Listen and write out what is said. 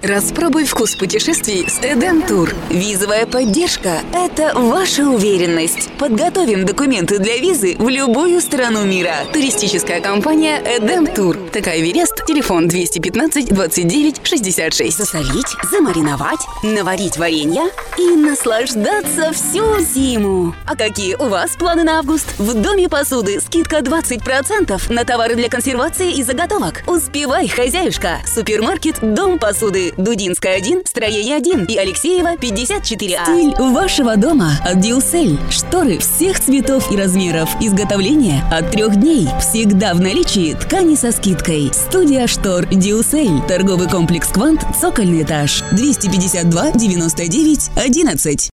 Распробуй вкус путешествий с Эдем Тур. Визовая поддержка – это ваша уверенность. Подготовим документы для визы в любую страну мира. Туристическая компания Эдем Тур. ТК Эверест, телефон 215 29 66. Засолить, замариновать, наварить варенье и наслаждаться всю зиму. А какие у вас планы на август? В Доме посуды скидка 20% на товары для консервации и заготовок. Успевай, хозяюшка! Супермаркет Дом посуды. Дудинская 1, Строение 1 и Алексеева 54А. Стиль вашего дома от Дюсель. Шторы всех цветов и размеров. Изготовление от 3 дней. Всегда в наличии ткани со скидкой. Студия штор Дюсель. Торговый комплекс Квант, цокольный этаж. 252 99 11.